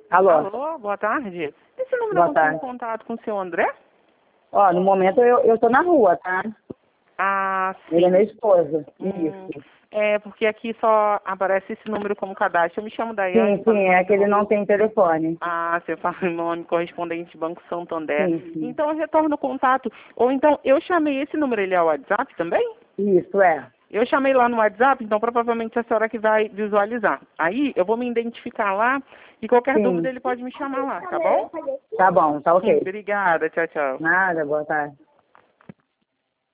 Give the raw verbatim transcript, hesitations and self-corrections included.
Alô? Alô, boa tarde. Esse número Boa eu tarde. consigo contato com o seu André? Ó, no momento eu, eu tô na rua, tá? Ah, sim. Ele é meu esposo. Hum, Isso. é, porque aqui só aparece esse número como cadastro. Eu me chamo Daiane. Sim, falo sim, em é nome que ele do- não tem telefone. Ah, você fala em nome correspondente Banco Santander. Sim, sim. Então eu retorno o contato. Ou então, eu chamei esse número, ele é o WhatsApp também? Isso, é. Eu chamei lá no WhatsApp, então provavelmente é a senhora que vai visualizar. Aí eu vou me identificar lá e qualquer Sim. dúvida ele pode me chamar lá, tá bom? Tá bom, tá ok. Obrigada, tchau, tchau. Nada, boa tarde.